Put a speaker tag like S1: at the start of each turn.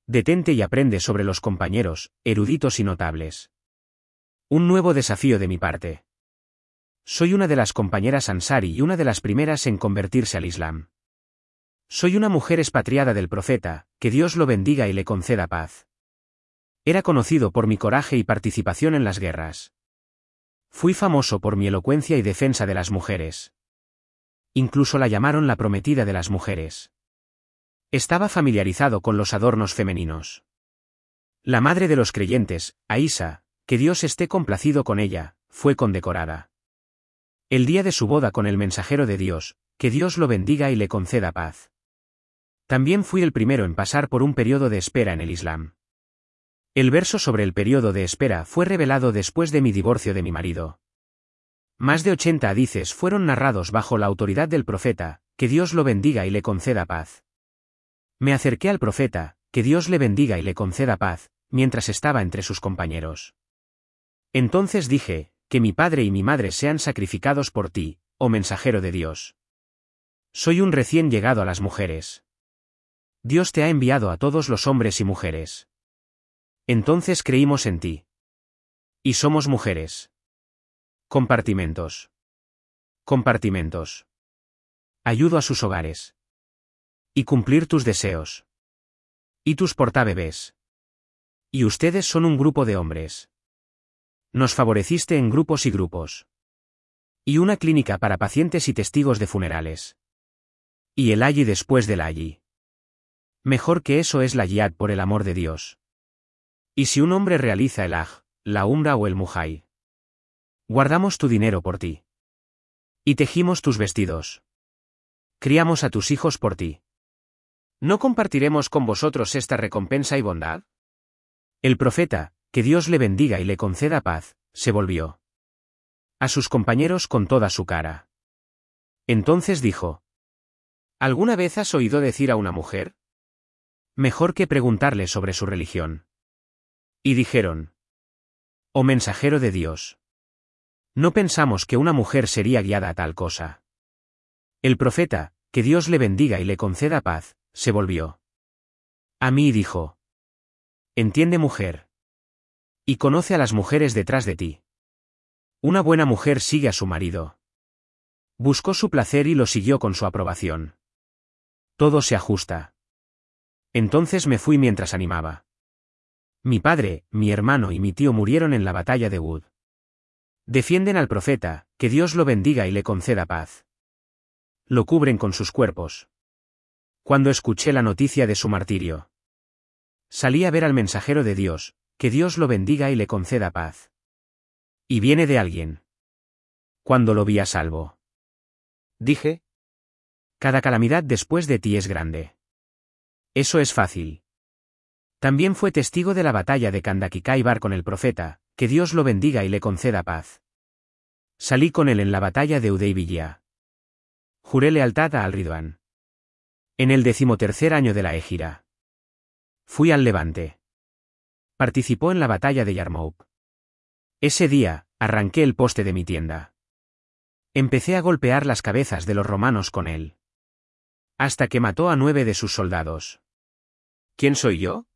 S1: Detente y aprende sobre los compañeros, eruditos y notables. Un nuevo desafío de mi parte. Soy una de las compañeras Ansari y una de las primeras en convertirse al Islam. Soy una mujer expatriada del profeta, que Dios lo bendiga y le conceda paz. Era conocido por mi coraje y participación en las guerras. Fui famoso por mi elocuencia y defensa de las mujeres. Incluso la llamaron la prometida de las mujeres. Estaba familiarizado con los adornos femeninos. La madre de los creyentes, Aisha, que Dios esté complacido con ella, fue condecorada. El día de su boda con el mensajero de Dios, que Dios lo bendiga y le conceda paz. También fui el primero en pasar por un periodo de espera en el Islam. El verso sobre el periodo de espera fue revelado después de mi divorcio de mi marido. Más de 80 hadices fueron narrados bajo la autoridad del profeta, que Dios lo bendiga y le conceda paz. Me acerqué al profeta, que Dios le bendiga y le conceda paz, mientras estaba entre sus compañeros. Entonces dije, que mi padre y mi madre sean sacrificados por ti, oh mensajero de Dios. Soy un recién llegado a las mujeres. Dios te ha enviado a todos los hombres y mujeres. Entonces creímos en ti. Y somos mujeres. Compartimentos. Compartimentos. Ayudo a sus hogares. Y cumplir tus deseos. Y tus portabebés. Y ustedes son un grupo de hombres. Nos favoreciste en grupos y grupos. Y una clínica para pacientes y testigos de funerales. Y el allí después del allí. Mejor que eso es la yihad por el amor de Dios. Y si un hombre realiza el hajj, la umra o el mujay. Guardamos tu dinero por ti. Y tejimos tus vestidos. Criamos a tus hijos por ti. ¿No compartiremos con vosotros esta recompensa y bondad? El profeta, que Dios le bendiga y le conceda paz, se volvió a sus compañeros con toda su cara. Entonces dijo: ¿Alguna vez has oído decir a una mujer? Mejor que preguntarle sobre su religión. Y dijeron: Oh mensajero de Dios. No pensamos que una mujer sería guiada a tal cosa. El profeta, que Dios le bendiga y le conceda paz, se volvió a mí y dijo: Entiende, mujer. Y conoce a las mujeres detrás de ti. Una buena mujer sigue a su marido. Buscó su placer y lo siguió con su aprobación. Todo se ajusta. Entonces me fui mientras animaba. Mi padre, mi hermano y mi tío murieron en la batalla de Uhud. Defienden al profeta, que Dios lo bendiga y le conceda paz. Lo cubren con sus cuerpos. Cuando escuché la noticia de su martirio, salí a ver al mensajero de Dios, que Dios lo bendiga y le conceda paz. Y viene de alguien. Cuando lo vi a salvo, dije: Cada calamidad después de ti es grande. Eso es fácil. También fue testigo de la batalla de Khandaq y Khaybar con el profeta, que Dios lo bendiga y le conceda paz. Salí con él en la batalla de Hudaybiyah. Juré lealtad a Al-Ridwan. En el 13º año de la Égira. Fui al Levante. Participó en la batalla de Yarmouk. Ese día, arranqué el poste de mi tienda. Empecé a golpear las cabezas de los romanos con él. Hasta que mató a 9 de sus soldados. ¿Quién soy yo?